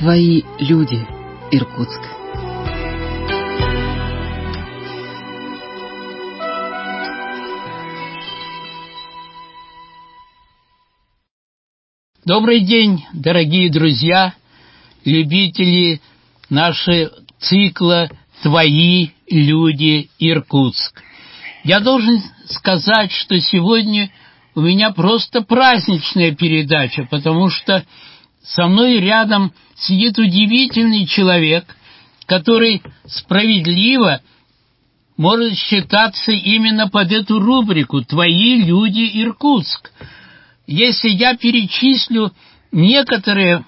Твои люди, Иркутск. Добрый день, дорогие друзья, любители нашего цикла «Твои люди, Иркутск». Я должен сказать, что сегодня у меня просто праздничная передача, потому что со мной рядом сидит удивительный человек, который справедливо может считаться именно под эту рубрику «Твои люди, Иркутск». Если я перечислю некоторые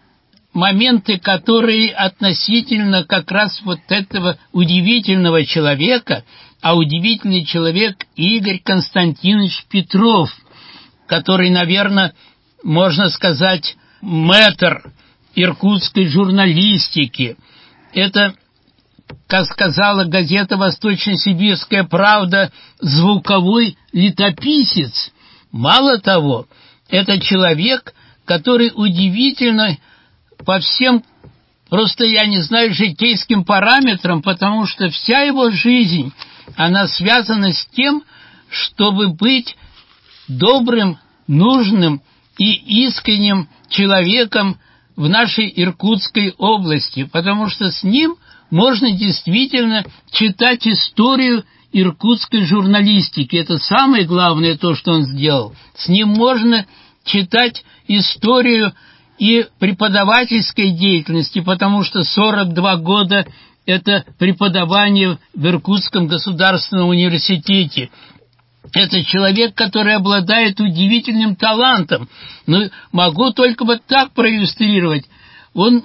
моменты, которые относительно как раз вот этого удивительного человека, а удивительный человек Игорь Константинович Петров, который, наверное, можно сказать, мэтр иркутской журналистики. Это, как сказала газета «Восточно-Сибирская правда», звуковой летописец. Мало того, это человек, который удивительно по всем, просто я не знаю, житейским параметрам, потому что вся его жизнь, она связана с тем, чтобы быть добрым, нужным и искренним человеком в нашей Иркутской области, потому что с ним можно действительно читать историю иркутской журналистики. Это самое главное то, что он сделал. С ним можно читать историю и преподавательской деятельности, потому что 42 года это преподавание в Иркутском государственном университете. Это человек, который обладает удивительным талантом. Но могу только вот так проиллюстрировать. Он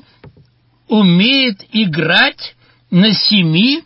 умеет играть на 7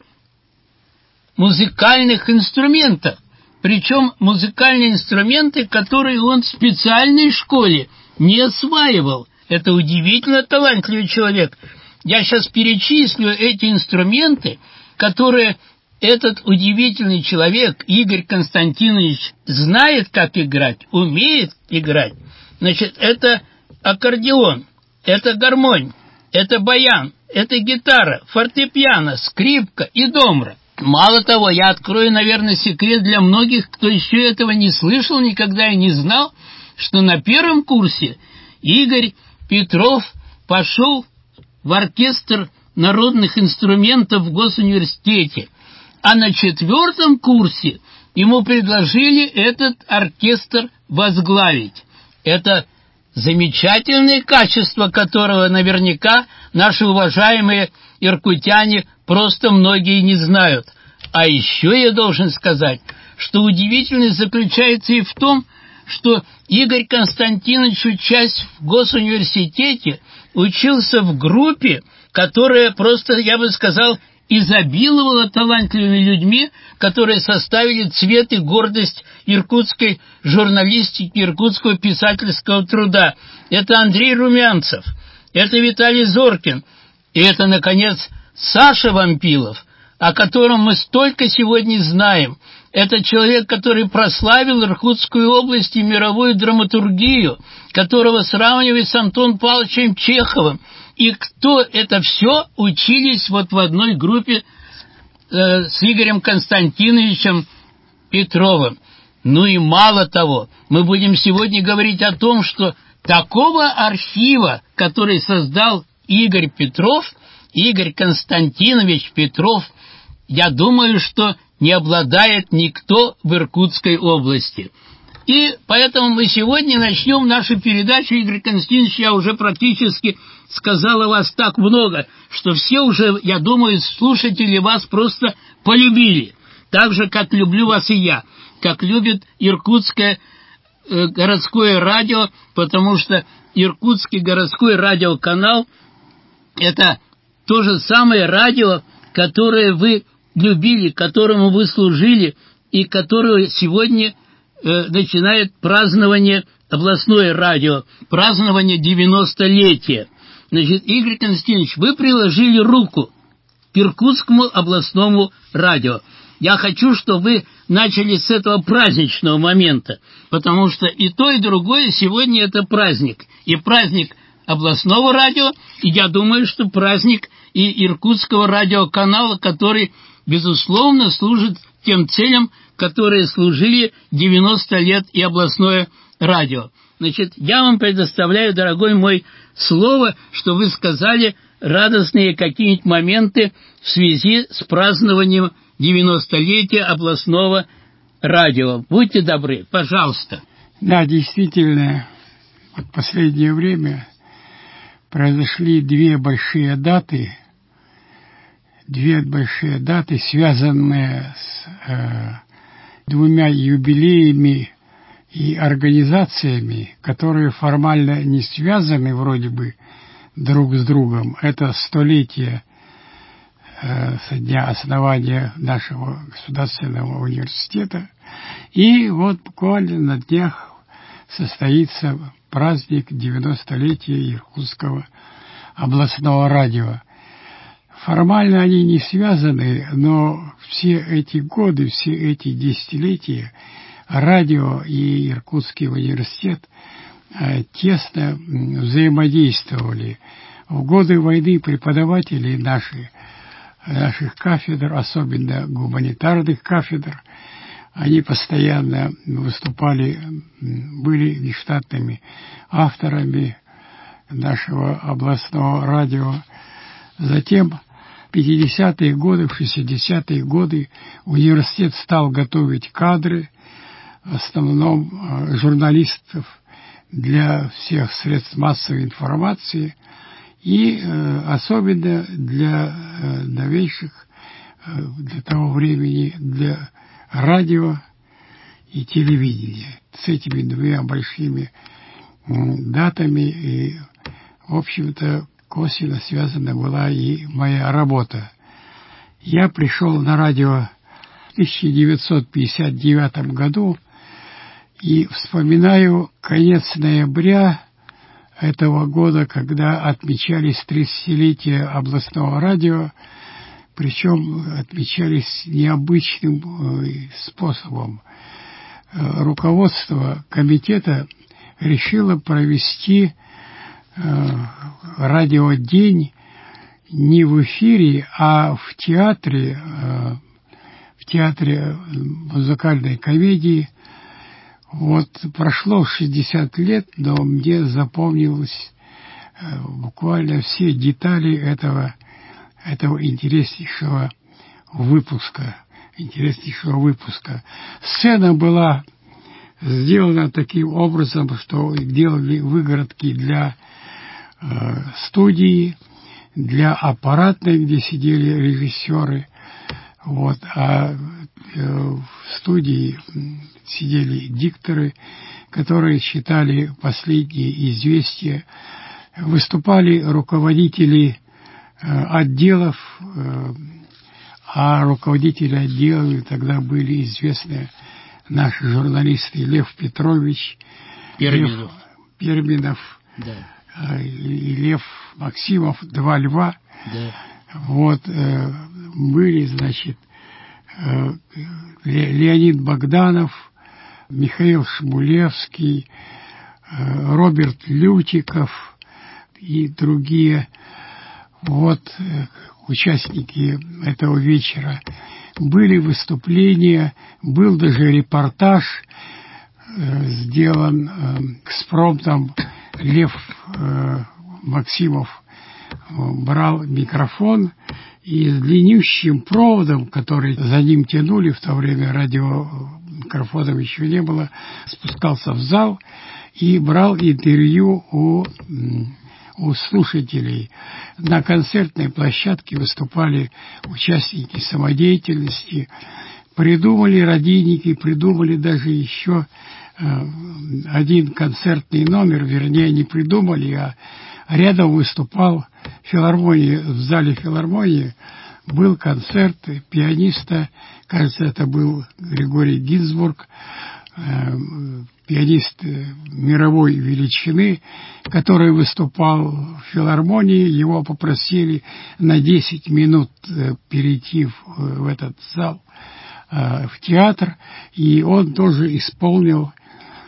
музыкальных инструментах. Причем музыкальные инструменты, которые он в специальной школе не осваивал. Это удивительно талантливый человек. Я сейчас перечислю эти инструменты, которые этот удивительный человек, Игорь Константинович, знает, как играть, умеет играть. Значит, это аккордеон, это гармонь, это баян, это гитара, фортепиано, скрипка и домра. Мало того, я открою, наверное, секрет для многих, кто еще этого не слышал, никогда и не знал, что на первом курсе Игорь Петров пошел в оркестр народных инструментов в Госуниверситете, а на 4 курсе ему предложили этот оркестр возглавить. Это замечательное качество, которого наверняка наши уважаемые иркутяне просто многие не знают. А еще я должен сказать, что удивительность заключается и в том, что Игорь Константинович, учась в Госуниверситете, учился в группе, которая просто, я бы сказал, изобиловала талантливыми людьми, которые составили цвет и гордость иркутской журналистики, иркутского писательского труда. Это Андрей Румянцев, это Виталий Зоркин, и это, наконец, Саша Вампилов, о котором мы столько сегодня знаем. Это человек, который прославил Иркутскую область и мировую драматургию, которого сравнивают с Антоном Павловичем Чеховым. И кто это все учились вот в одной группе с Игорем Константиновичем Петровым. Ну и мало того, мы будем сегодня говорить о том, что такого архива, который создал Игорь Петров, Игорь Константинович Петров, я думаю, что не обладает никто в Иркутской области. И поэтому мы сегодня начнем нашу передачу. Игорь Константинович, я уже практически сказал о вас так много, что все уже, я думаю, слушатели вас просто полюбили. Так же, как люблю вас и я, как любит Иркутское городское радио, потому что Иркутский городской радиоканал – это то же самое радио, которое вы любили, которому вы служили, и которое сегодня начинает празднование, областное радио, празднование 90-летия. Значит, Игорь Константинович, вы приложили руку к Иркутскому областному радио. Я хочу, чтобы вы начали с этого праздничного момента, потому что и то, и другое сегодня это праздник. И праздник областного радио, и я думаю, что праздник и иркутского радиоканала, который, безусловно, служит тем целям, которые служили 90 лет и областное радио. Значит, я вам предоставляю, дорогой мой, слово, что вы сказали радостные какие-нибудь моменты в связи с празднованием 90-летия областного радио. Будьте добры, пожалуйста. Да, действительно, вот в последнее время произошли две большие даты, связанные с двумя юбилеями и организациями, которые формально не связаны вроде бы друг с другом. Это 100-летие со дня основания нашего государственного университета. И вот буквально на днях состоится праздник 90-летия Иркутского областного радио. Формально они не связаны, но все эти годы, все эти десятилетия радио и Иркутский университет тесно взаимодействовали. В годы войны преподаватели наших кафедр, особенно гуманитарных кафедр, они постоянно выступали, были нештатными авторами нашего областного радио. Затем в 50-е годы, в 60-е годы университет стал готовить кадры, в основном журналистов для всех средств массовой информации и особенно для новейших, для того времени, для радио и телевидения. С этими двумя большими датами и, в общем-то, косвенно связана была и моя работа. Я пришел на радио в 1959 году и вспоминаю конец ноября этого года, когда отмечались 30-летие областного радио, причем отмечались необычным способом. Руководство комитета решило провести радиодень не в эфире, а в театре музыкальной комедии. Вот прошло 60 лет, но мне запомнилось буквально все детали этого интереснейшего выпуска. Сцена была сделана таким образом, что делали выгородки для студии, для аппаратной, где сидели режиссеры. Вот, а в студии сидели дикторы, которые читали последние известия. Выступали руководители отделов, а руководители отделов тогда были известны наши журналисты Лев Петрович, Перминов, да, и Лев Максимов, два льва. Да. Вот, были, значит, Леонид Богданов, Михаил Шмулевский, Роберт Лютиков и другие вот участники этого вечера. Были выступления, был даже репортаж сделан экспромтом. Лев Максимов брал микрофон и с длиннющим проводом, который за ним тянули, в то время радиомикрофонов еще не было, спускался в зал и брал интервью у слушателей. На концертной площадке выступали участники самодеятельности, придумали радийники, придумали даже еще один концертный номер, вернее, не придумали, а рядом выступал филармония, в зале филармонии был концерт пианиста, кажется, это был Григорий Гинзбург, пианист мировой величины, который выступал в филармонии. Его попросили на 10 минут перейти в этот зал, в театр, и он тоже исполнил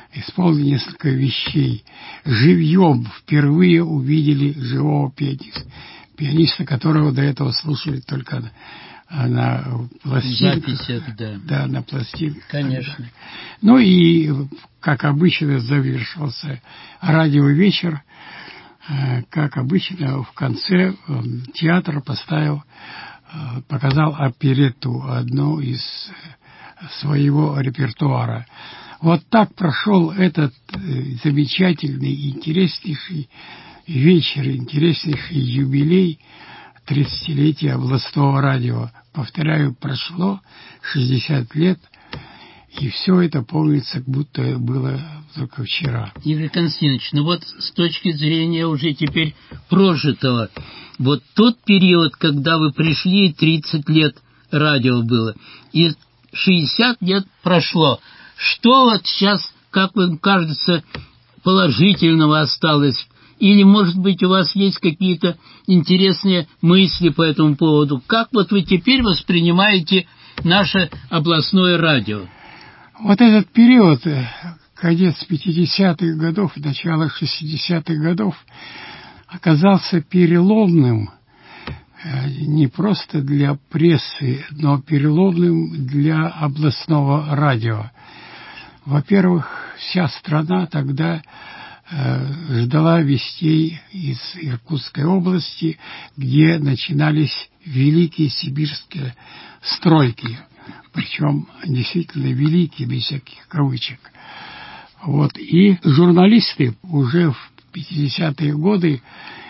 исполнили несколько вещей. Живьем впервые увидели живого пианиста, которого до этого слушали только на пластинках. Записях, да. Да, на пластинках. Конечно. Ну и, как обычно, завершился радиовечер. Как обычно, в конце театр показал оперетту, одну из своего репертуара. Вот так прошел этот замечательный, интереснейший вечер, интереснейший юбилей 30-летия областного радио. Повторяю, прошло 60 лет, и все это помнится, как будто было только вчера. Игорь Константинович, ну вот с точки зрения уже теперь прожитого, вот тот период, когда вы пришли, 30 лет радио было, и 60 лет прошло. Что вот сейчас, как вам кажется, положительного осталось? Или, может быть, у вас есть какие-то интересные мысли по этому поводу? Как вот вы теперь воспринимаете наше областное радио? Вот этот период, конец 50-х годов, начало 60-х годов, оказался переломным не просто для прессы, но переломным для областного радио. Во-первых, вся страна тогда ждала вестей из Иркутской области, где начинались великие сибирские стройки, причем действительно великие, без всяких кавычек. Вот. И журналисты уже в 50-е годы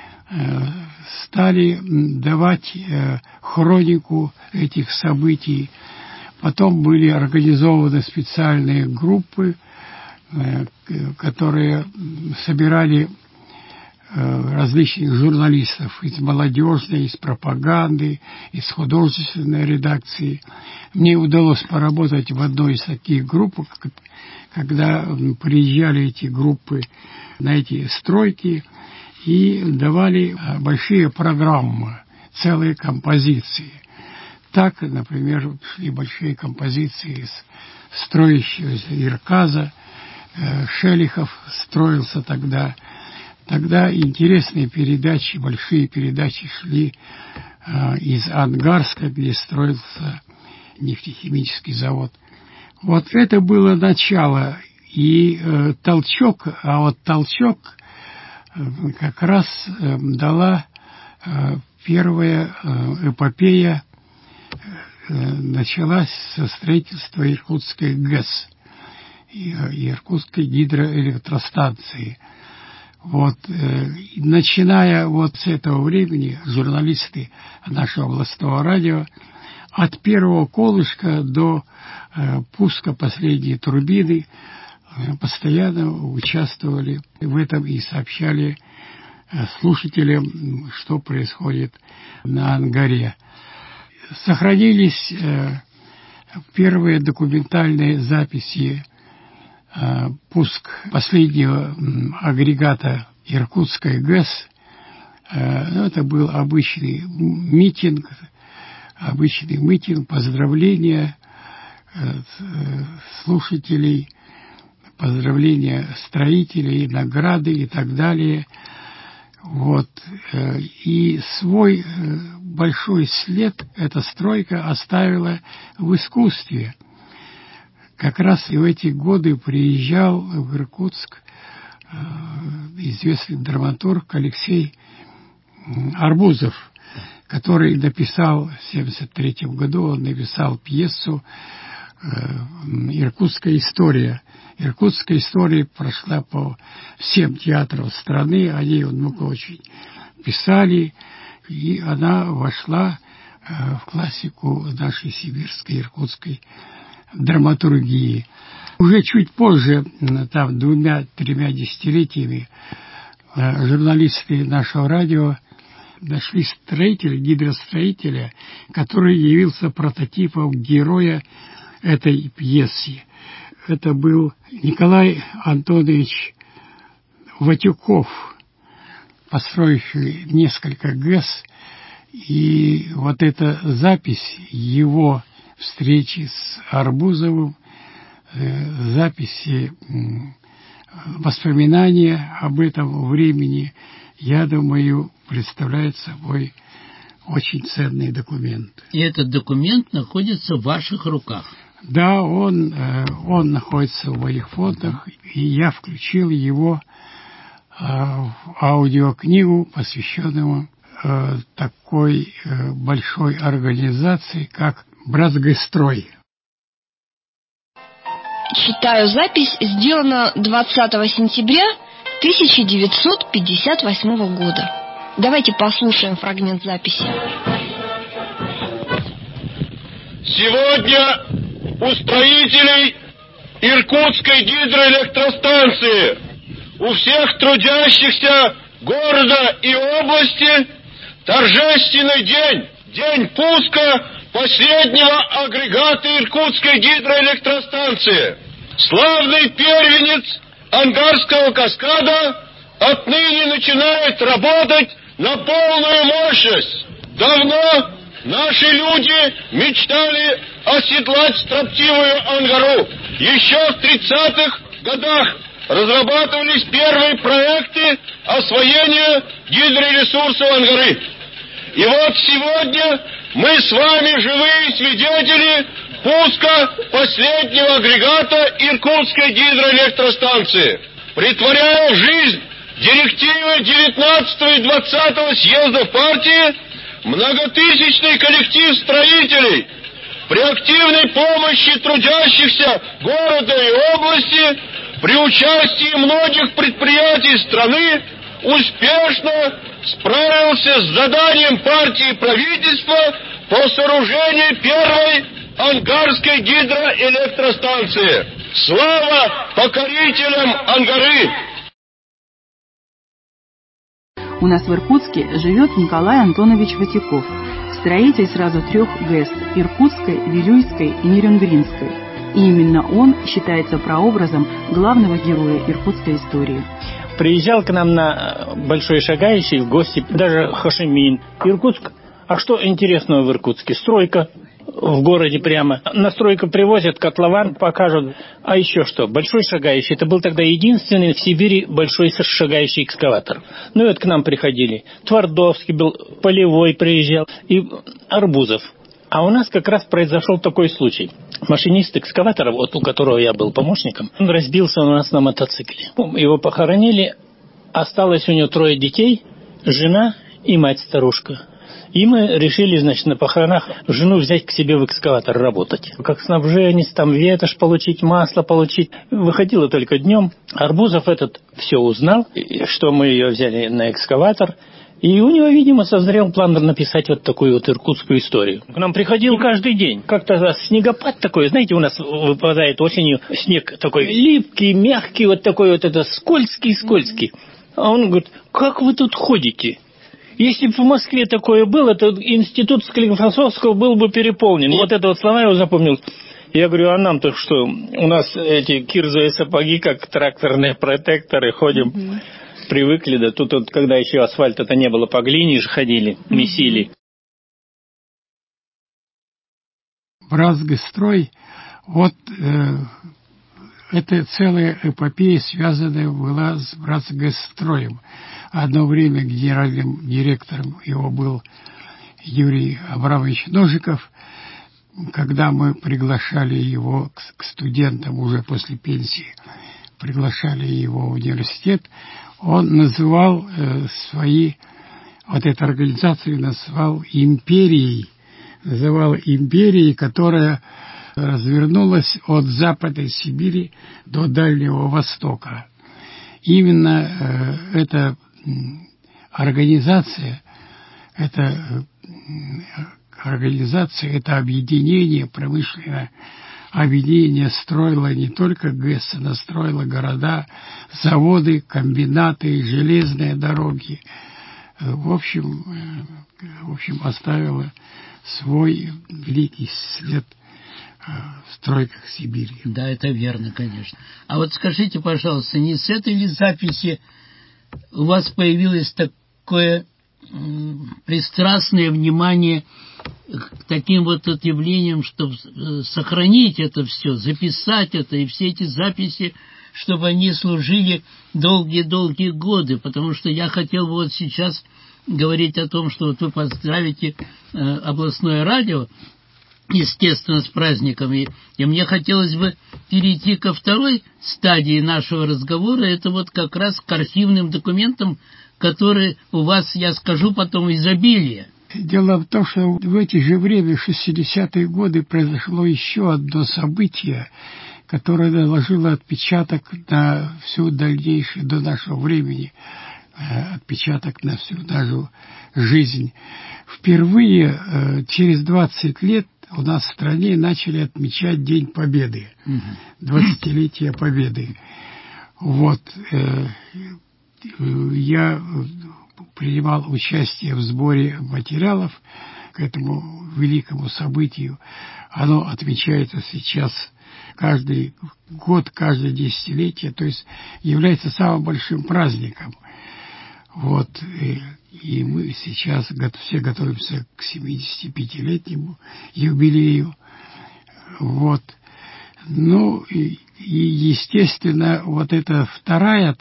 стали давать хронику этих событий. Потом были организованы специальные группы, которые собирали различных журналистов из молодежной, из пропаганды, из художественной редакции. Мне удалось поработать в одной из таких групп, когда приезжали эти группы на эти стройки и давали большие программы, целые композиции. Так, например, шли большие композиции из строящегося Ирказа. Шелихов строился тогда. Тогда интересные передачи, большие передачи шли из Ангарска, где строился нефтехимический завод. Вот это было начало и толчок, а вот толчок как раз дала первая эпопея, началась со строительства Иркутской ГЭС, Иркутской гидроэлектростанции. Вот, начиная вот с этого времени журналисты нашего областного радио от первого колышка до пуска последней турбины постоянно участвовали в этом и сообщали слушателям, что происходит на Ангаре. Сохранились первые документальные записи пуск последнего агрегата Иркутской ГЭС. Это был обычный митинг, поздравления слушателей, поздравления строителей, награды и так далее. Вот. И свой большой след эта стройка оставила в искусстве. Как раз и в эти годы приезжал в Иркутск известный драматург Алексей Арбузов, который написал в 1973 году, он написал пьесу «Иркутская история». Иркутская история прошла по всем театрам страны, о ней много очень писали, и она вошла в классику нашей сибирской, иркутской драматургии. Уже чуть позже, там 2-3 десятилетиями, журналисты нашего радио нашли гидростроителя, который явился прототипом героя этой пьесы. Это был Николай Антонович Ватюков, построивший несколько ГЭС. И вот эта запись его встречи с Арбузовым, записи воспоминания об этом времени, я думаю, представляет собой очень ценный документ. И этот документ находится в ваших руках? Да, он находится в моих фондах, и я включил его в аудиокнигу, посвященную такой большой организации, как «Бразгострой». Читаю запись, сделана 20 сентября 1958 года. Давайте послушаем фрагмент записи. Сегодня у строителей Иркутской гидроэлектростанции, у всех трудящихся города и области торжественный день, день пуска последнего агрегата Иркутской гидроэлектростанции. Славный первенец Ангарского каскада отныне начинает работать на полную мощность. Давно наши люди мечтали оседлать строптивую Ангару. Еще в 30-х годах разрабатывались первые проекты освоения гидроресурсов Ангары. И вот сегодня мы с вами живые свидетели пуска последнего агрегата Иркутской гидроэлектростанции. Претворяя в жизнь директивы 19 и 20 съездов партии, многотысячный коллектив строителей при активной помощи трудящихся города и области, при участии многих предприятий страны успешно справился с заданием партии и правительства по сооружению первой Ангарской гидроэлектростанции. Слава покорителям Ангары! У нас в Иркутске живет Николай Антонович Ватяков, строитель сразу 3 ГЭС – Иркутской, Вилюйской и Нерюнгринской. И именно он считается прообразом главного героя иркутской истории. Приезжал к нам на Большой Шагающий в гости, даже Хошимин. Иркутск. А что интересного в Иркутске? Стройка в городе прямо. На стройку привозят, котлован покажут. А еще что? Большой Шагающий. Это был тогда единственный в Сибири большой шагающий экскаватор. Ну и вот к нам приходили. Твардовский был, Полевой приезжал и Арбузов. А у нас как раз произошел такой случай. Машинист экскаватора, вот у которого я был помощником, он разбился у нас на мотоцикле. Его похоронили, осталось у него 3 детей, жена и мать-старушка. И мы решили, значит, на похоронах жену взять к себе в экскаватор работать. Как снабженец, там ветошь получить, масло получить. Выходило только днем. Арбузов этот все узнал, что мы ее взяли на экскаватор. И у него, видимо, созрел план написать вот такую вот иркутскую историю. К нам приходил каждый день. Как-то снегопад такой, знаете, у нас выпадает осенью снег такой липкий, мягкий, вот такой вот это скользкий. А он говорит: как вы тут ходите? Если бы в Москве такое было, то институт Склифосовского был бы переполнен. Вот это вот слова я его запомнил. Я говорю: а нам-то что? У нас эти кирзовые сапоги, как тракторные протекторы, ходим. Привыкли, да. Тут вот, когда еще асфальта-то не было, по глине же ходили, месили. Бразгострой, вот это целая эпопея, связанная была с Бразгостроем. Одно время генеральным директором его был Юрий Абрамович Ножиков. Когда мы приглашали его к студентам уже после пенсии, приглашали его в университет, он называл вот эту организацию называл империей, которая развернулась от Западной Сибири до Дальнего Востока. Именно эта организация, это объединение, промышленное объединение строило не только ГЭС, но строило города, заводы, комбинаты, железные дороги. В общем, оставило свой великий след в стройках Сибири. Да, это верно, конечно. А вот скажите, пожалуйста, не с этой ли записи у вас появилось такое пристрастное внимание к таким вот явлениям, чтобы сохранить это все, записать это, и все эти записи чтобы они служили долгие-долгие годы, потому что я хотел бы вот сейчас говорить о том, что вот вы поздравите областное радио, естественно, с праздником. И мне хотелось бы перейти ко второй стадии нашего разговора. Это вот как раз к архивным документам, которые у вас, я скажу потом, изобилие. Дело в том, что в эти же время, в 60-е годы, произошло еще одно событие, которое наложило отпечаток на всю дальнейшую до нашего времени, отпечаток на всю нашу жизнь. Впервые через 20 лет у нас в стране начали отмечать День Победы, 20-летие Победы. Вот. Я принимал участие в сборе материалов к этому великому событию. Оно отмечается сейчас каждый год, каждое десятилетие, то есть является самым большим праздником. Вот. И мы сейчас все готовимся к 75-летнему юбилею. Вот. Ну, и естественно, вот эта вторая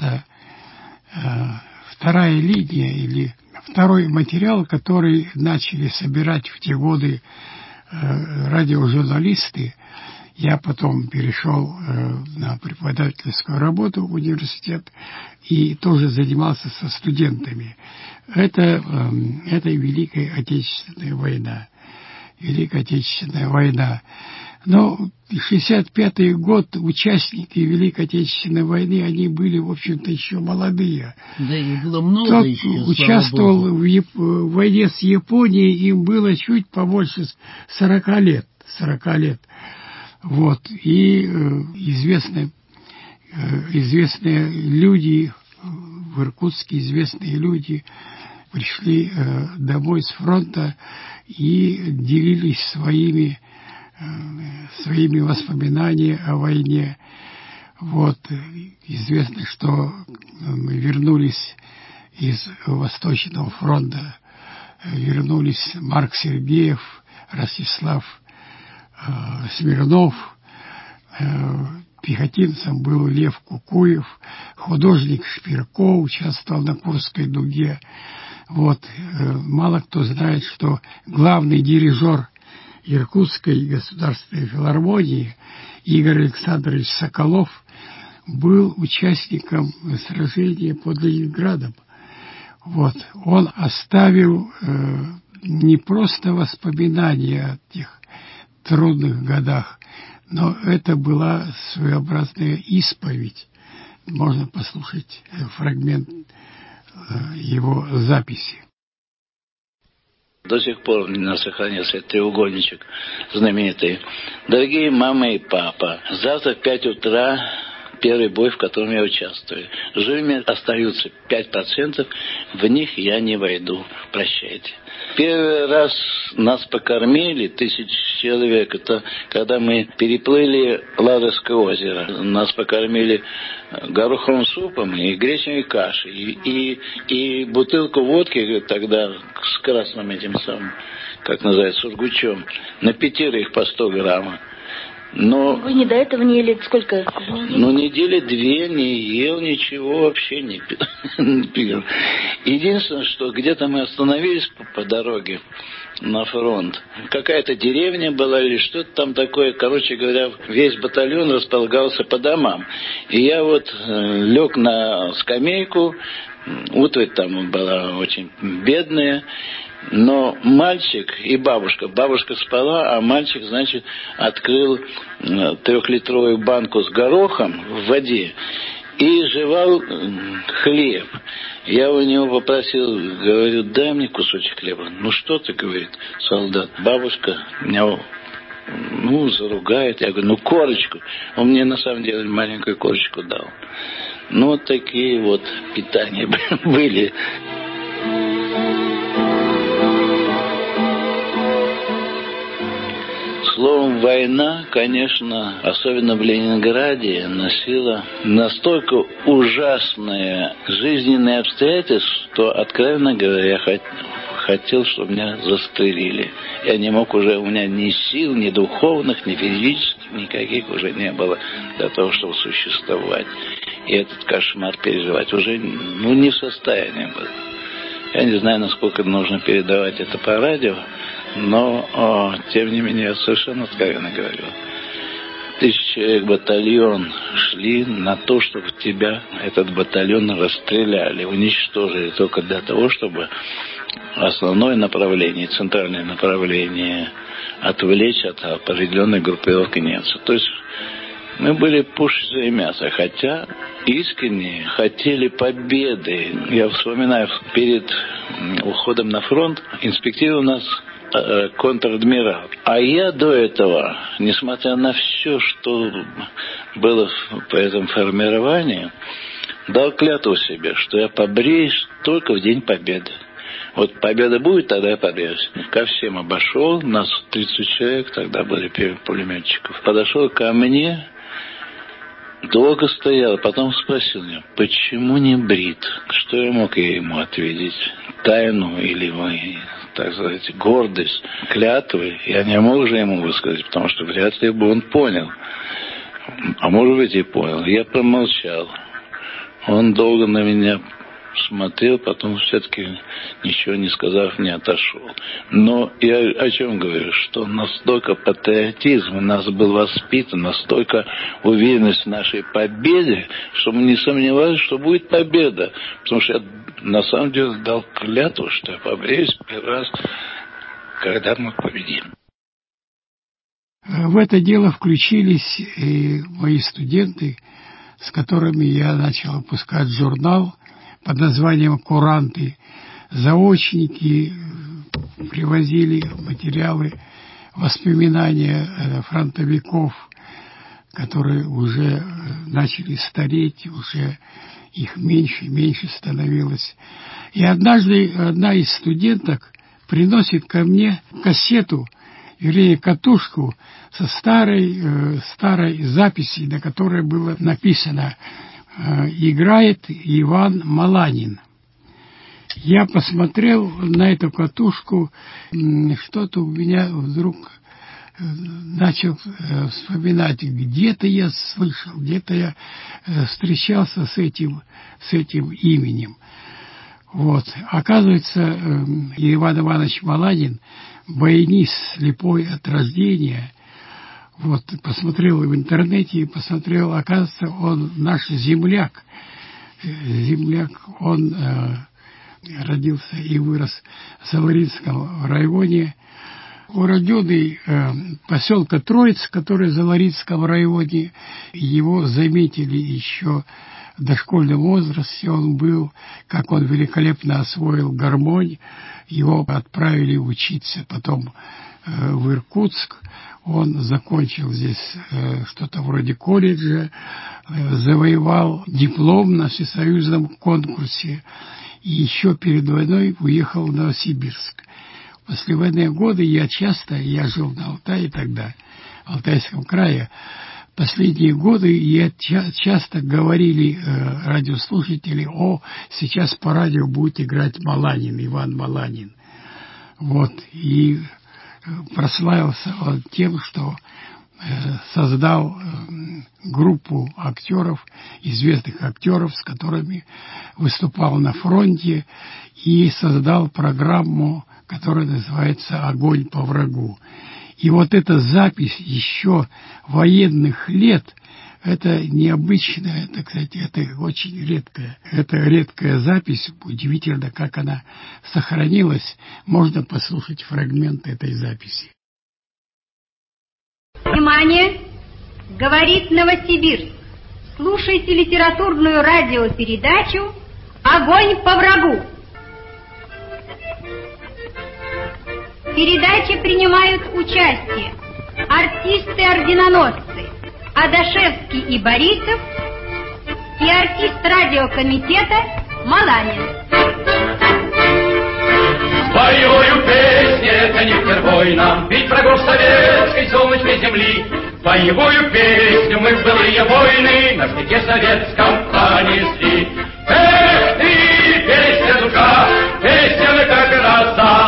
линия или второй материал, который начали собирать в те годы радиожурналисты. Я потом перешел на преподавательскую работу в университет и тоже занимался со студентами. Это Великая Отечественная война. Великая Отечественная война. Но 65-й год участники Великой Отечественной войны, они были, в общем-то, еще молодые. Да, их было много еще, участвовал в войне с Японией, им было чуть побольше 40 лет. 40 лет. Вот. И известные люди в Иркутске, известные люди пришли домой с фронта и делились своими воспоминаниями о войне. Вот. Известно, что мы вернулись из Восточного фронта, вернулись Марк Сергеев, Ростислав Смирнов, пехотинцем был Лев Кукуев, художник Шпирко участвовал на Курской дуге. Вот. Мало кто знает, что главный дирижер Иркутской государственной филармонии Игорь Александрович Соколов был участником сражения под Ленинградом. Вот. Он оставил не просто воспоминания о тех трудных годах, но это была своеобразная исповедь. Можно послушать фрагмент его записи. До сих пор у нас сохранился этот треугольничек знаменитый. Дорогие мама и папа, завтра в 5 утра первый бой, в котором я участвую. Живыми остаются 5%, в них я не войду. Прощайте. Первый раз нас покормили, 1000 человек, это когда мы переплыли Ладожское озеро. Нас покормили гороховым супом и гречневой кашей. И бутылку водки тогда с красным этим самым, как называется, сургучом, на 5 по 100 граммов. Но вы не до этого не ели сколько? Ну, недели 2 не ел ничего, вообще не пил. Единственное, что где-то мы остановились по дороге на фронт. Какая-то деревня была или что-то там такое. Короче говоря, весь батальон располагался по домам. И я вот лег на скамейку. Утварь там была очень бедная. Но мальчик и бабушка спала, а мальчик, значит, открыл 3-литровую банку с горохом в воде и жевал хлеб. Я у него попросил, говорю, дай мне кусочек хлеба. Ну что ты, говорит, солдат. Бабушка меня, заругает. Я говорю, корочку. Он мне на самом деле маленькую корочку дал. Ну, вот такие вот питания были. Словом, война, конечно, особенно в Ленинграде, носила настолько ужасные жизненные обстоятельства, что, откровенно говоря, хотел, чтобы меня застрелили. Я не мог уже, у меня ни сил, ни духовных, ни физических, никаких уже не было для того, чтобы существовать. И этот кошмар переживать уже, не в состоянии был. Я не знаю, насколько нужно передавать это по радио, но, тем не менее, я совершенно откровенно говорю. 1000 человек батальон шли на то, чтобы тебя, этот батальон, расстреляли, уничтожили только для того, чтобы основное направление, центральное направление отвлечь от определенной группировки немцев. То есть мы были пушечное и мясо, хотя искренне хотели победы. Я вспоминаю, перед уходом на фронт инспектировал нас контр-адмирал. А я до этого, несмотря на все, что было в этом формировании, дал клятву себе, что я побреюсь только в День Победы. Вот победа будет, тогда я побреюсь. Ко всем обошел, нас 30 человек, тогда были пулеметчиков. Подошел ко мне, долго стоял, потом спросил меня, почему не брит? Что я мог ему ответить? Тайну или так сказать, гордость, клятвы, я не мог же ему высказать, потому что вряд ли бы он понял. А может быть и понял. Я промолчал. Он долго на меня смотрел, потом все-таки, ничего не сказав, не отошел. Но я о чем говорю? Что настолько патриотизм у нас был воспитан, настолько уверенность в нашей победе, что мы не сомневались, что будет победа. Потому что я на самом деле дал клятву, что я побреюсь первый раз, когда мы победим. В это дело включились и мои студенты, с которыми я начал выпускать журнал под названием «Куранты». Заочники привозили материалы, воспоминания фронтовиков, которые уже начали стареть, уже их меньше и меньше становилось. И однажды одна из студенток приносит ко мне кассету, вернее, катушку со старой записью, на которой было написано «Играет Иван Маланин». Я посмотрел на эту катушку, что-то у меня вдруг начал вспоминать, где-то я слышал, где-то я встречался с этим именем. Вот. Оказывается, Иван Иванович Маланин, баянист, слепой от рождения. Вот, посмотрел в интернете, оказывается, он наш земляк. Он родился и вырос в Заларинском районе. Урожденный поселка Троиц, который в Заларинском районе, его заметили еще в дошкольном возрасте. Он был, как он великолепно освоил гармонь, его отправили учиться потом в Иркутск. Он закончил здесь что-то вроде колледжа, завоевал диплом на всесоюзном конкурсе и еще перед войной уехал в Новосибирск. В послевоенные годы я жил на Алтае тогда, в Алтайском крае. Последние годы часто говорили радиослушатели, сейчас по радио будет играть Маланин, Иван Маланин. Вот, и прославился он тем, что создал группу актеров, известных актеров, с которыми выступал на фронте, и создал программу, которая называется «Огонь по врагу». И вот эта запись еще военных лет, это необычная, это, кстати, это очень редкая. Это редкая запись, удивительно, как она сохранилась. Можно послушать фрагмент этой записи. Внимание! Говорит Новосибирск. Слушайте литературную радиопередачу «Огонь по врагу». В передаче принимают участие артисты-орденоносцы Адашевский и Борисов и артист радиокомитета Маланин. Боевую песню это не впервой нам бить врагов советской солнечной земли. Боевую песню мы в былые войны на штыке советском пронесли. Эх ты, песня душа, песня как гроза.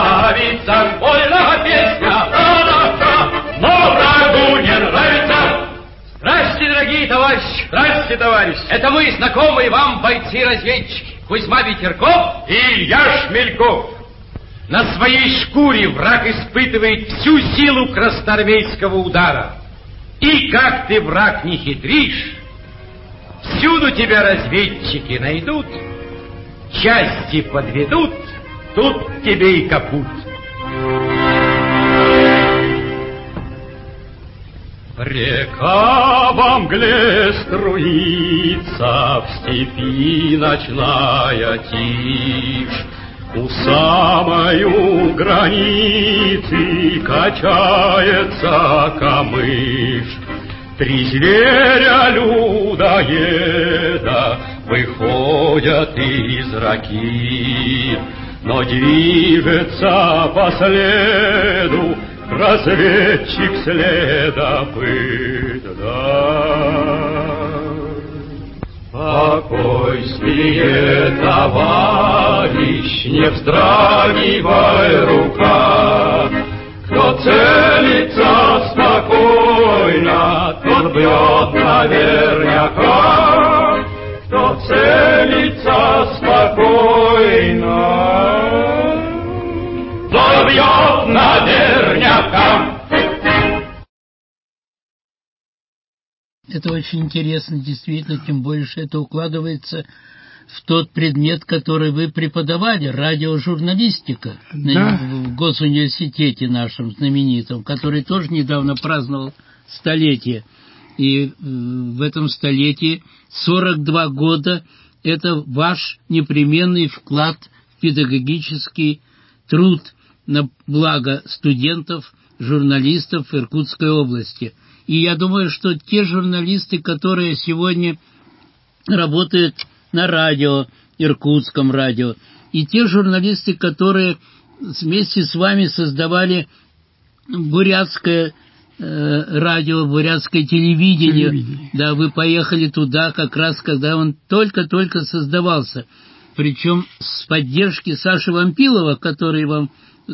Здравствуйте, товарищ. Это мы, знакомые вам бойцы-разведчики. Кузьма Ветерков и Илья Шмельков. На своей шкуре враг испытывает всю силу красноармейского удара. И как ты, враг, не хитришь, всюду тебя разведчики найдут, части подведут, тут тебе и капут. Река во мгле струится, в степи ночная тишь. У самою границы качается камыш. Три зверя людоеда выходят из раки, но движется по следу разведчик следопыт. Спокойствие, товарищ, не вздрагивай рука. Кто целится спокойно, тот бьет наверняка. Кто целится спокойно, тот бьет наверняка. Это очень интересно, действительно, тем больше это укладывается в тот предмет, который вы преподавали, радиожурналистика, да, в госуниверситете нашем знаменитом, который тоже недавно праздновал столетие. И в этом столетии 42 года – это ваш непременный вклад в педагогический труд на благо студентов, журналистов Иркутской области. И я думаю, что те журналисты, которые сегодня работают на радио, Иркутском радио, и те журналисты, которые вместе с вами создавали бурятское радио, бурятское телевидение. Да, вы поехали туда как раз, когда он только-только создавался. Причем с поддержки Саши Вампилова, который вам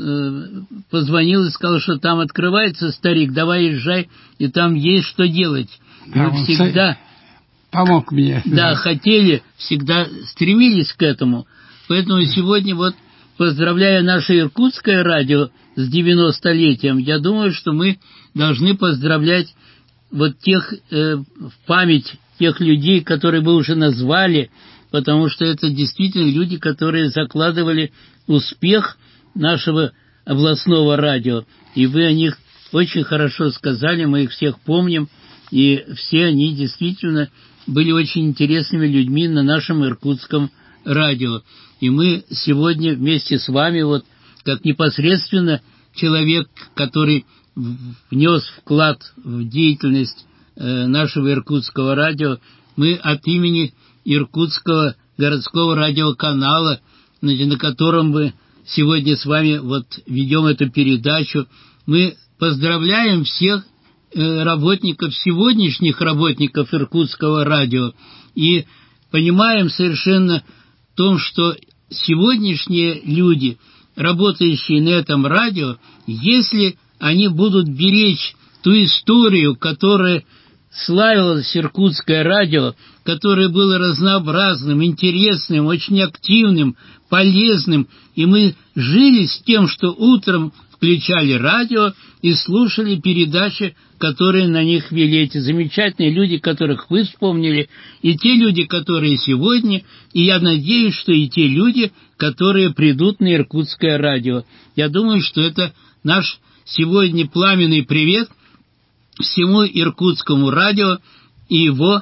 позвонил и сказал, что там открывается старик, давай езжай, и там есть что делать. Да, вы всегда помог мне. Да, хотели, всегда стремились к этому. Поэтому сегодня вот, поздравляя наше Иркутское радио с 90-летием, я думаю, что мы должны поздравлять вот тех, в память тех людей, которые вы уже назвали, потому что это действительно люди, которые закладывали успех нашего областного радио. И вы о них очень хорошо сказали, мы их всех помним, и все они действительно были очень интересными людьми на нашем Иркутском радио. И мы сегодня вместе с вами, вот как непосредственно человек, который внес вклад в деятельность нашего Иркутского радио, мы от имени Иркутского городского радиоканала, на котором мы сегодня с вами вот ведем эту передачу, мы поздравляем всех работников, сегодняшних работников Иркутского радио, и понимаем совершенно в том, что сегодняшние люди, работающие на этом радио, если они будут беречь ту историю, которая славилось Иркутское радио, которое было разнообразным, интересным, очень активным, полезным, и мы жили с тем, что утром включали радио и слушали передачи, которые на них вели эти замечательные люди, которых вы вспомнили, и те люди, которые сегодня, и я надеюсь, что и те люди, которые придут на Иркутское радио. Я думаю, что это наш сегодня пламенный привет всему Иркутскому радио и его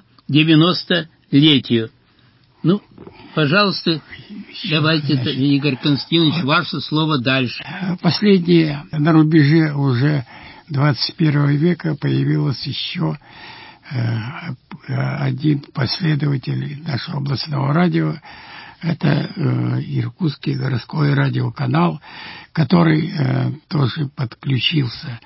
90-летию. Ну, пожалуйста, давайте, Игорь Константинович, ваше слово дальше. Последние, на рубеже уже 21 века появился еще один последователь нашего областного радио. Это Иркутский городской радиоканал, который тоже подключился,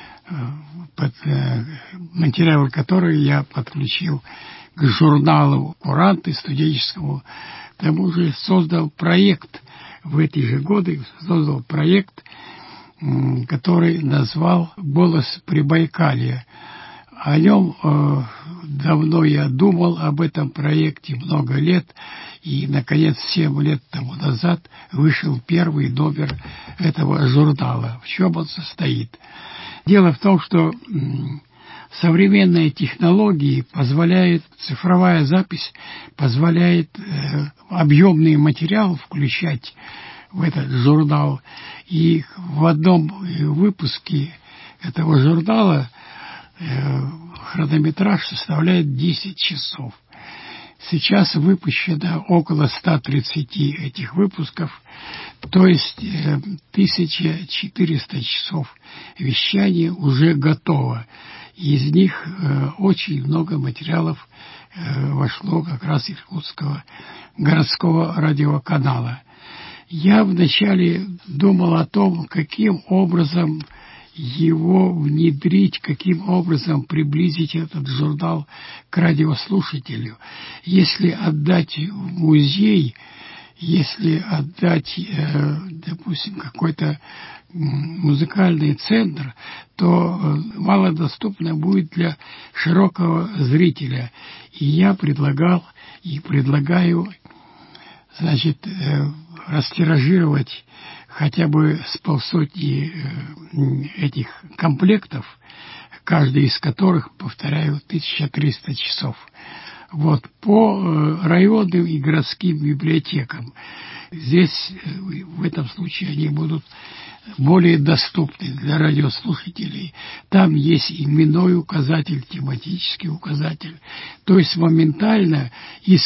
материалы который я подключил к журналу «Куранты» студенческому. К тому же создал проект в эти же годы, который назвал «Голос Прибайкалья». О нем давно я думал, об этом проекте много лет, и, наконец, 7 лет тому назад вышел первый номер этого журнала. В чем он состоит? Дело в том, что современные технологии позволяют, цифровая запись позволяет объемный материал включать в этот журнал. И в одном выпуске этого журнала хронометраж составляет 10 часов. Сейчас выпущено около 130 этих выпусков, то есть 1400 часов вещания уже готово. Из них очень много материалов вошло как раз Иркутского городского радиоканала. Я вначале думал о том, каким образом его внедрить, каким образом приблизить этот журнал к радиослушателю. Если отдать в музей, если отдать, допустим, какой-то музыкальный центр, то малодоступно будет для широкого зрителя. И я предлагал и предлагаю, значит, растиражировать хотя бы с 500 этих комплектов, каждый из которых, повторяю, 1300 часов. Вот, по районным и городским библиотекам. Здесь, в этом случае, они будут более доступны для радиослушателей. Там есть именной указатель, тематический указатель. То есть моментально из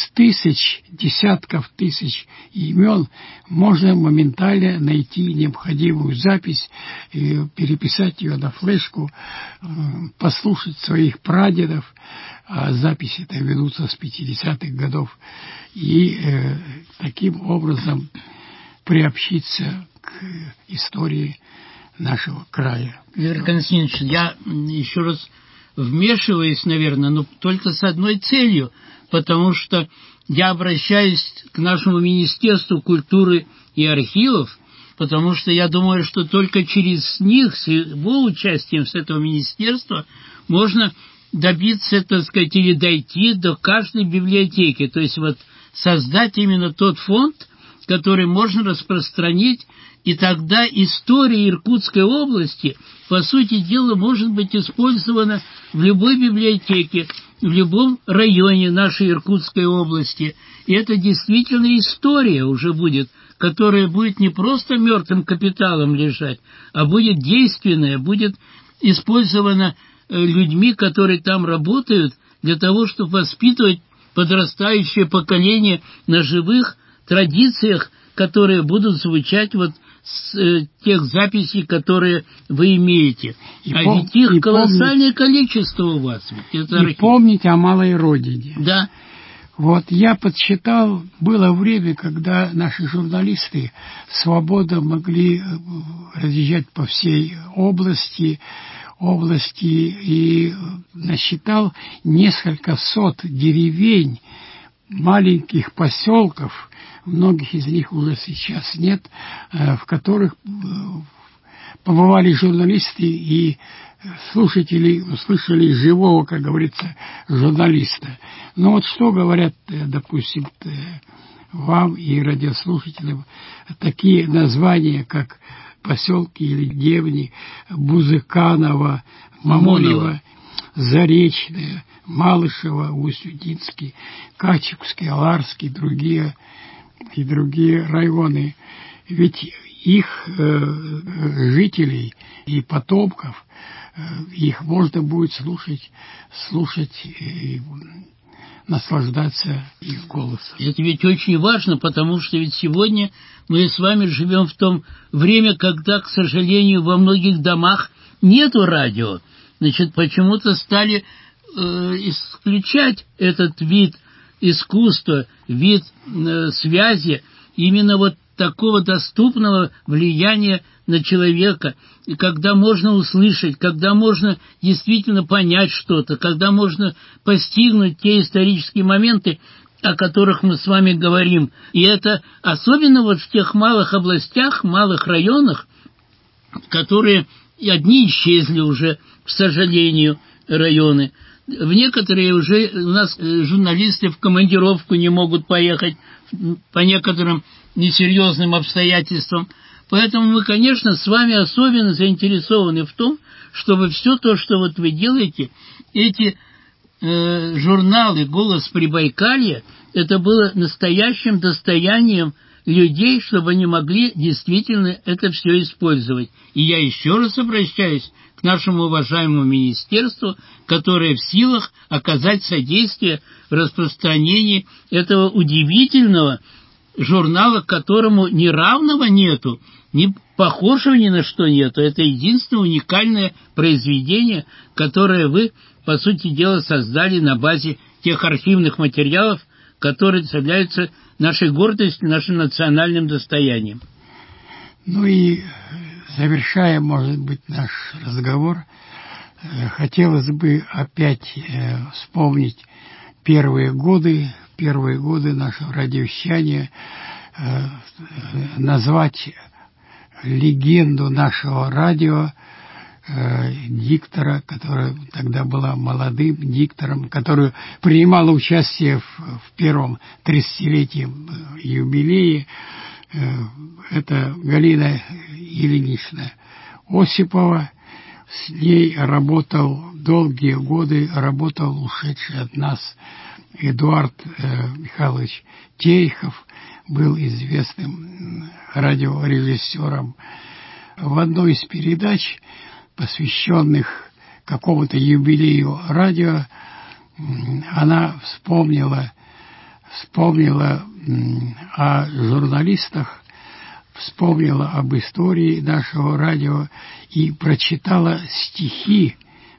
десятков тысяч имен можно моментально найти необходимую запись, переписать ее на флешку, послушать своих прадедов, а записи-то ведутся с 50-х годов, и таким образом приобщиться к истории нашего края. Игорь Константинович, я еще раз вмешиваюсь, наверное, но только с одной целью, потому что я обращаюсь к нашему Министерству культуры и архивов, потому что я думаю, что только через них, с его участием, с этого министерства, можно добиться, так сказать, или дойти до каждой библиотеки, то есть вот создать именно тот фонд, который можно распространить, и тогда история Иркутской области, по сути дела, может быть использована в любой библиотеке, в любом районе нашей Иркутской области. И это действительно история уже будет, которая будет не просто мертвым капиталом лежать, а будет действенная, будет использована людьми, которые там работают, для того, чтобы воспитывать подрастающее поколение на живых традициях, которые будут звучать вот с тех записей, которые вы имеете. Ведь их колоссальное количество у вас. Ведь это и помнить о малой родине. Да. Вот я подсчитал, было время, когда наши журналисты свободно могли разъезжать по всей области, и насчитал несколько сот деревень, маленьких поселков, многих из них уже сейчас нет, в которых побывали журналисты, и слушатели услышали живого, как говорится, журналиста. Но вот что говорят, допустим, вам и радиослушателям такие названия, как поселки или деревни Бузыканово, Мамонево, Заречное, Малышево, Усть-Удинский, Качевский, Аларский, и другие районы. Ведь их жителей и потомков, их можно будет слушать и наслаждаться их голосом. Это ведь очень важно, потому что ведь сегодня мы с вами живем в том время, когда, к сожалению, во многих домах нету радио. Значит, почему-то стали исключать этот вид искусства, вид связи, именно вот такого доступного влияния на человека, и когда можно услышать, когда можно действительно понять что-то, когда можно постигнуть те исторические моменты, о которых мы с вами говорим. И это особенно вот в тех малых областях, малых районах, которые одни исчезли уже, к сожалению, районы. В некоторые уже у нас журналисты в командировку не могут поехать по некоторым несерьезным обстоятельствам. Поэтому мы, конечно, с вами особенно заинтересованы в том, чтобы все то, что вот вы делаете, эти журналы «Голос Прибайкалья», это было настоящим достоянием людей, чтобы они могли действительно это все использовать. И я еще раз обращаюсь к нашему уважаемому министерству, которое в силах оказать содействие в распространении этого удивительного журнала, которому ни равного нету, ни похожего ни на что нету. Это единственное уникальное произведение, которое вы, по сути дела, создали на базе тех архивных материалов, которые являются нашей гордостью, нашим национальным достоянием. Ну и завершая, может быть, наш разговор, хотелось бы опять вспомнить первые годы нашего радиовещания, назвать легенду нашего радио, диктора, которая тогда была молодым диктором, которая принимала участие в первом 30-летии юбилее. Это Галина Ильинична Осипова. С ней работал долгие годы, работал ушедший от нас Эдуард Михайлович Терехов, был известным радиорежиссером. В одной из передач, посвященных какому-то юбилею радио, она вспомнила о журналистах, вспомнила об истории нашего радио и прочитала стихи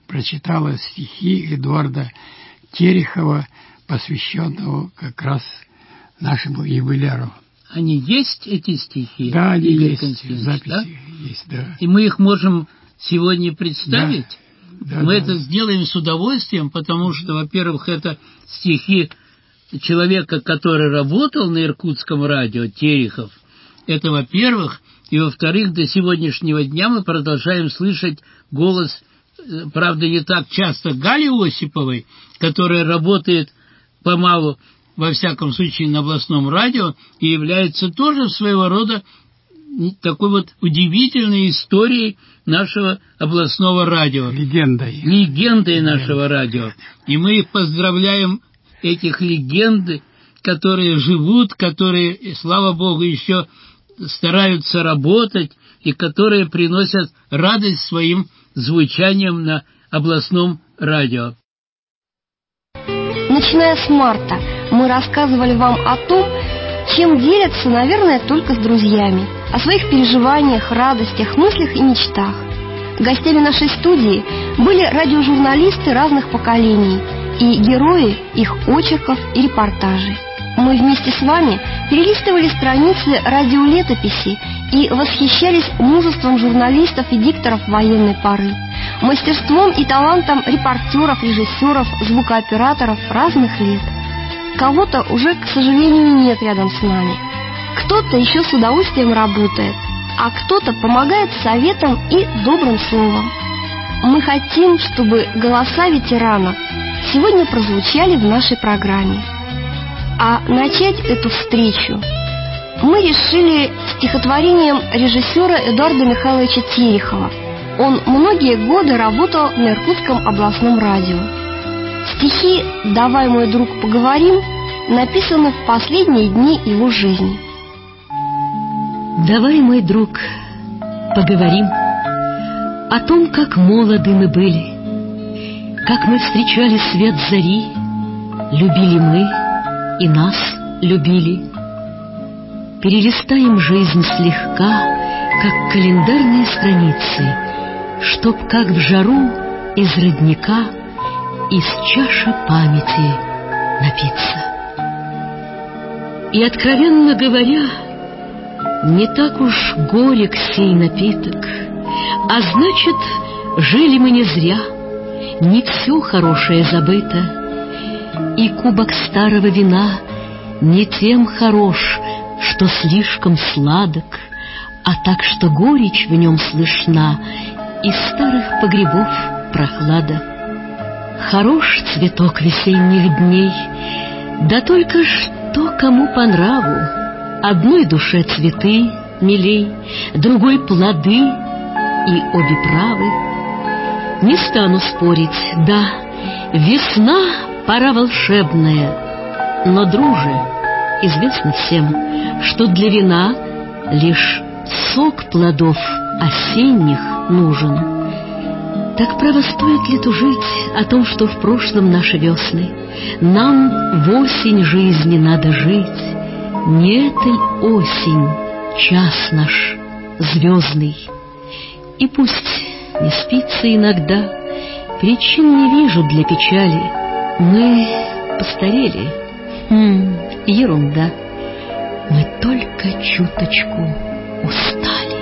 Эдуарда Терехова, посвященного как раз нашему юбиляру. Они есть, эти стихи? Да, они есть, записи, да? Есть, да. И мы их можем сегодня представить? Да, мы да. это сделаем с удовольствием, потому что, во-первых, это стихи человека, который работал на Иркутском радио, Терехов. Это, во-первых. И, во-вторых, до сегодняшнего дня мы продолжаем слышать голос, правда, не так часто, Гали Осиповой, которая работает помалу, во всяком случае, на областном радио, и является тоже своего рода такой вот удивительной историей нашего областного радио. Легендой нашего радио. И мы их поздравляем, этих легенд, которые живут, которые, слава Богу, еще стараются работать, и которые приносят радость своим звучанием на областном радио. Начиная с марта мы рассказывали вам о том, чем делятся, наверное, только с друзьями, о своих переживаниях, радостях, мыслях и мечтах. Гостями нашей студии были радиожурналисты разных поколений и герои их очерков и репортажей. Мы вместе с вами перелистывали страницы радиолетописи и восхищались мужеством журналистов и дикторов военной поры, мастерством и талантом репортеров, режиссеров, звукооператоров разных лет. Кого-то уже, к сожалению, нет рядом с нами. Кто-то еще с удовольствием работает, а кто-то помогает советом и добрым словом. Мы хотим, чтобы голоса ветеранов сегодня прозвучали в нашей программе. А начать эту встречу мы решили стихотворением режиссера Эдуарда Михайловича Терехова. Он многие годы работал на Иркутском областном радио. Стихи «Давай, мой друг, поговорим» написаны в последние дни его жизни. Давай, мой друг, поговорим о том, как молоды мы были, как мы встречали свет зари, любили мы и нас любили. Перелистаем жизнь слегка, как календарные страницы, чтоб как в жару из родника из чаши памяти напиться. И, откровенно говоря, не так уж горек сей напиток, а значит, жили мы не зря, не все хорошее забыто. И кубок старого вина не тем хорош, что слишком сладок, а так, что горечь в нем слышна, из старых погребов прохлада. Хорош цветок весенних дней, да только что кому по нраву. Одной душе цветы милей, другой плоды, и обе правы. Не стану спорить, да, весна — пора волшебная, но, друже, известно всем, что для вина лишь сок плодов осенних нужен. Так, право, стоит ли тужить о том, что в прошлом наши весны? Нам в осень жизни надо жить. Не это ль осень, час наш звездный? И пусть не спится иногда, причин не вижу для печали. Мы постарели. Ерунда. Мы только чуточку устали.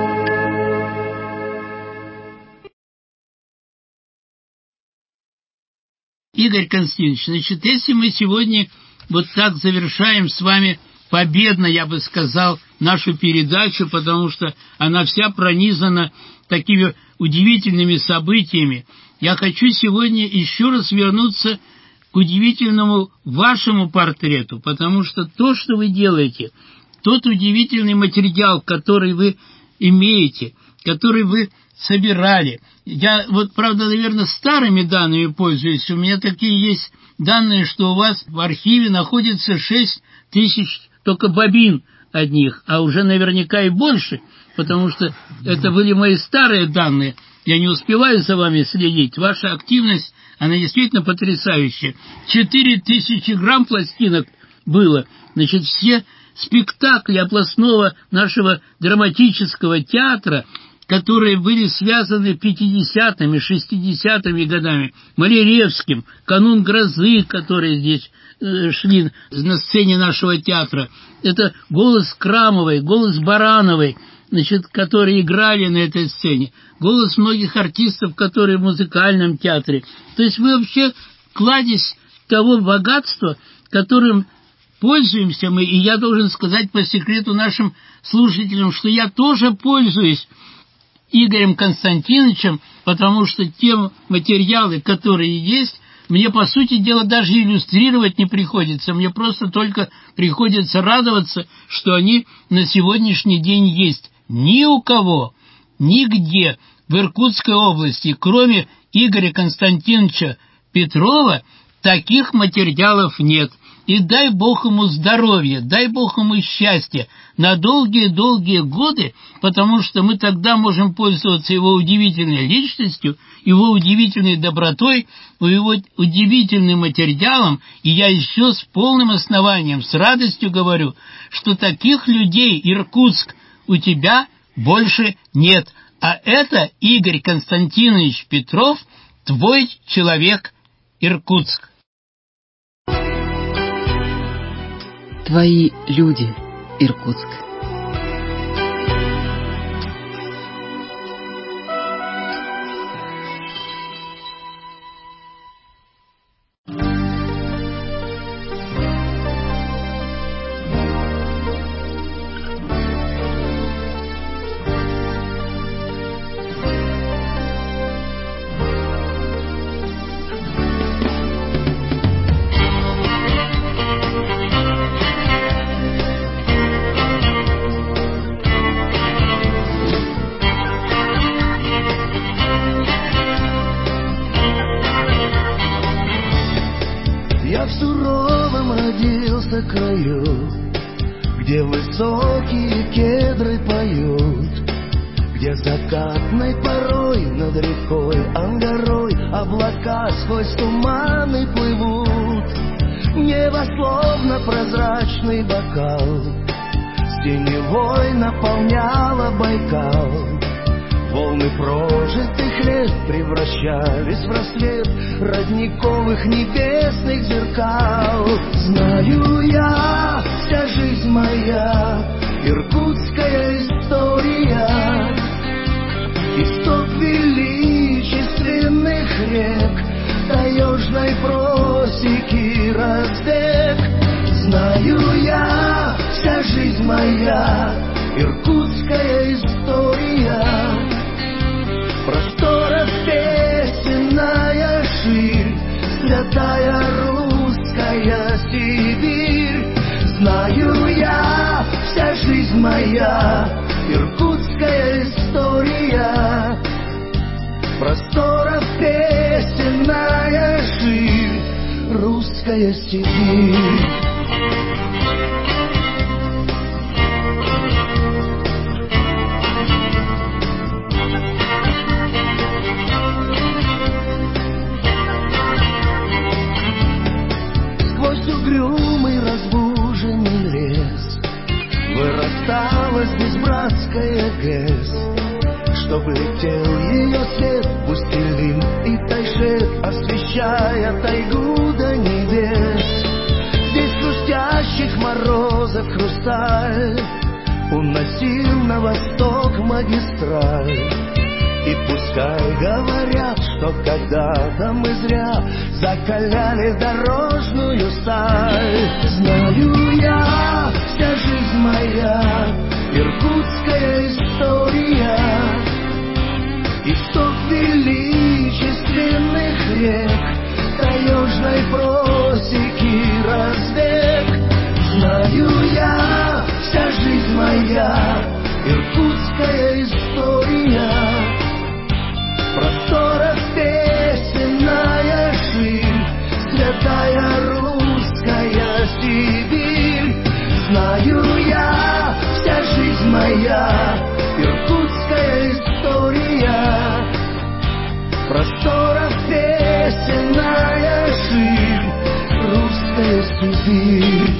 Игорь Константинович, значит, если мы сегодня вот так завершаем с вами победно, я бы сказал, нашу передачу, потому что она вся пронизана такими удивительными событиями, я хочу сегодня еще раз вернуться к удивительному вашему портрету, потому что то, что вы делаете, тот удивительный материал, который вы имеете, который вы собирали. Я вот, правда, наверное, старыми данными пользуюсь. У меня такие есть данные, что у вас в архиве находится 6 тысяч только бобин одних, а уже наверняка и больше, потому что это были мои старые данные. Я не успеваю за вами следить. Ваша активность, она действительно потрясающая. 4000 грамм пластинок было. Значит, все спектакли областного нашего драматического театра, которые были связаны 50-ми, 60-ми годами, Маляревским, «Канун грозы», которые здесь шли на сцене нашего театра. Это голос Крамовой, голос Барановой, значит, которые играли на этой сцене, голос многих артистов, которые в музыкальном театре. То есть вы вообще кладезь того богатства, которым пользуемся мы, и я должен сказать по секрету нашим слушателям, что я тоже пользуюсь Игорем Константиновичем, потому что те материалы, которые есть, мне, по сути дела, даже иллюстрировать не приходится. Мне просто только приходится радоваться, что они на сегодняшний день есть. Ни у кого, нигде в Иркутской области, кроме Игоря Константиновича Петрова, таких материалов нет. И дай Бог ему здоровья, дай Бог ему счастья на долгие-долгие годы, потому что мы тогда можем пользоваться его удивительной личностью, его удивительной добротой, его удивительным материалом, и я еще с полным основанием, с радостью говорю, что таких людей, Иркутск, у тебя больше нет. А это Игорь Константинович Петров, твой человек Иркутск. Твои люди, Иркутск. Я в суровом родился краю, где высокие кедры поют, где закатной порой над рекой Ангарой облака сквозь туманы плывут. Небо словно прозрачный бокал синевой наполняло Байкал. Волны прожитых лет превращались в рассвет родниковых небесных зеркал. Знаю я, вся жизнь моя, иркутская история, исток величественных рек, таежной просеки разбег. Знаю я, вся жизнь моя, иркутская история, просторов песенная ширь, святая русская Сибирь. Знаю я, вся жизнь моя, иркутская история, просторов песенная ширь, русская Сибирь. Угрюмый разбуженный лес вырастала здесь братская ГЭС, чтоб летел ее свет пустелин и тайшет, освещая тайгу до небес. Здесь хрустящих морозов хрусталь уносил на восток магистраль. И пускай говорят, что когда-то мы зря закаляли дорожную сталь. Знаю я, вся жизнь моя, иркутская история, исток величественных рек, таежной просеки развек. Знаю я, вся жизнь моя, иркутская история, просторов песенная ширь, святая русская Сибирь. Знаю я, вся жизнь моя, иркутская история, просторов песенная ширь, русская Сибирь.